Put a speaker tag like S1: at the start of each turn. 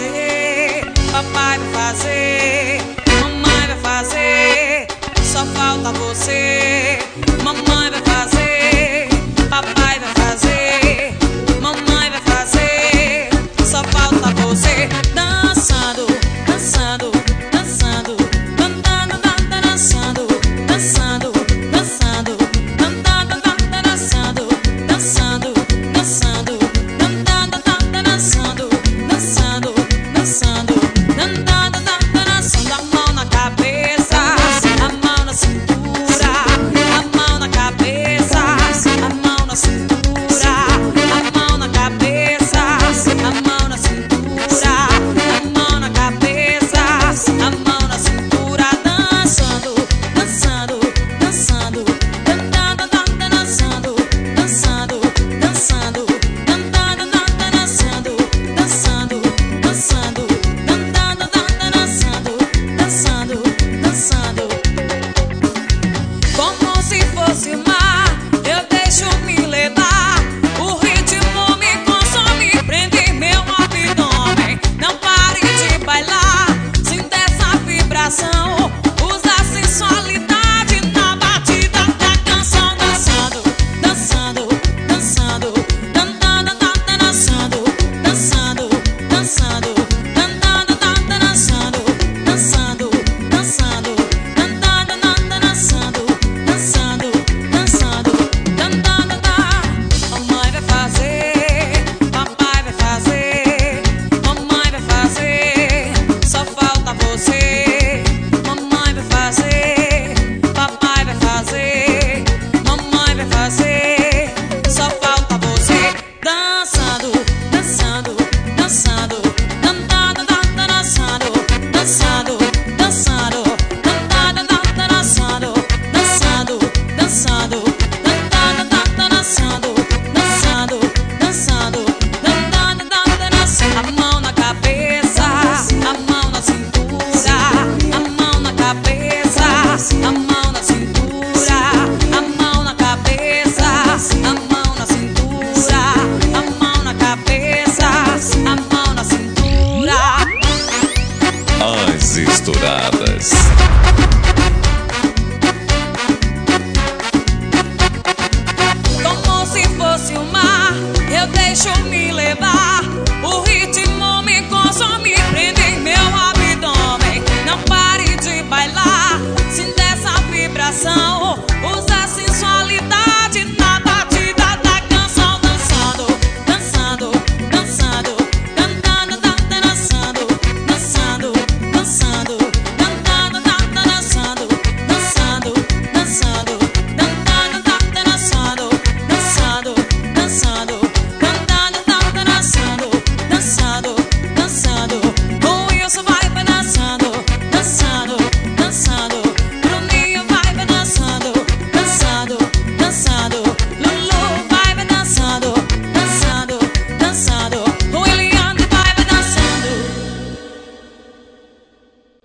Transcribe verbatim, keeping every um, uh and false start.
S1: fazer, papai vai fazer, mamãe vai fazer, só falta você. Mamãe vai fazer, papai vai fazer, mamãe vai fazer, só falta você. Dançando, dançando, dançando, cantando, dançando, dançando, dançando, cantando, dançando, dançando, dançando, cantando, dançando, dançando, dançando, cantando, dançando. A mão na cabeça, a mão na cintura, a mão na cabeça, a mão na cintura, a mão na cabeça, a mão na cintura, a mão na cabeça, a mão na cintura, dançando, dançando, dançando, cantando, dançando, dançando, dançando, cantando, dançando, dançando, dançando, cantando, dançando, dançando, dançando. Como se fosse o mar, eu deixo me levar. O ritmo me consome, prende meu abdômen. Não pare de bailar, sinta essa vibração. Usa a sensualidade na batida da canção. Dançando, dançando, dançando, cantando, dançando, dançando, dançando, cantando, dançando, dançando, dançando, cantando, dançando, dançando, dançando, cantando. Mamãe vai fazer, papai vai fazer, mamãe vai fazer, só falta você. Mamãe vai fazer, papai vai fazer, mamãe vai fazer, só falta você. Dançando, dançando, dançando, cantando, dançando, dançando, dançando, cantando, dançando, dançando, dançando, cantando, dançando, dançando, dançando, cantando, dançando. A mão na cabeça, a mão na cintura, a mão na cabeça, a mão na cintura, a mão na cabeça, a mão na cintura, a mão na cabeça, a mão na cintura.
S2: As Estouradas.
S1: Como se fosse o mar, eu deixo me levar.